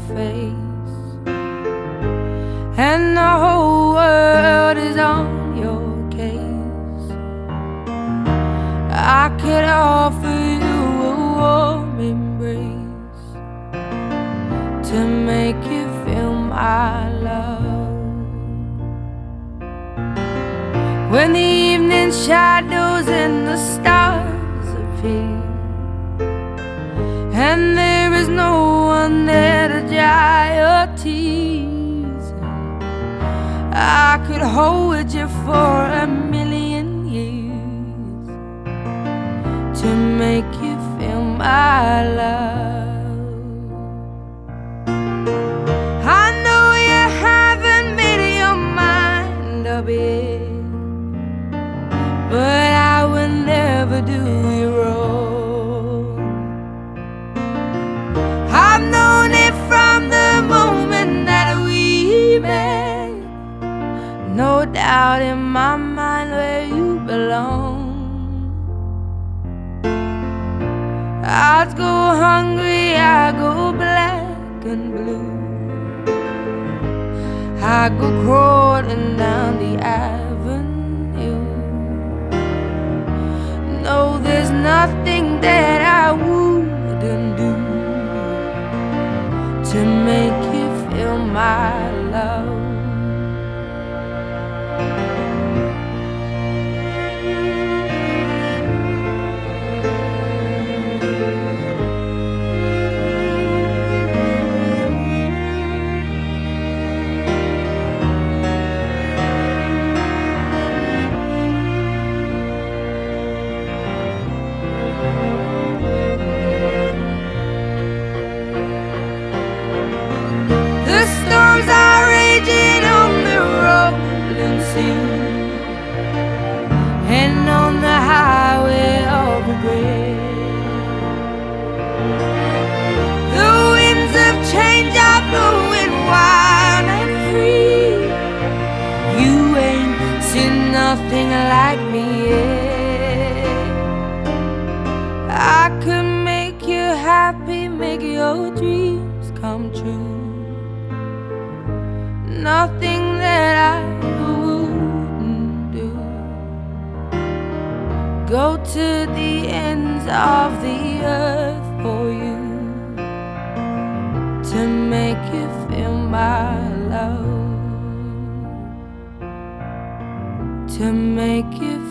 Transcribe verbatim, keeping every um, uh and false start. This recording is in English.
face, and the whole world is on your case. I could offer you a warm embrace to make you feel my love. When the evening shadows and the stars appear, and there is no one there to dry your tears, I could hold you for a million years to make you feel my love. I know you haven't made your mind up yet, but I will never do you wrong. I've known it from the moment that we met, no doubt in my mind where you belong. I'd go hungry, I go black and blue, I go crawling down the avenue. No, there's nothing that I wouldn't do to make you feel my love. Storms are raging on the rolling sea, and on the highway of regret. The winds of change are blowing wild and free. You ain't seen nothing like me yet. I could make you happy, make your dreams come true. Nothing that I wouldn't do. Go to the ends of the earth for you to make you feel my love, to make you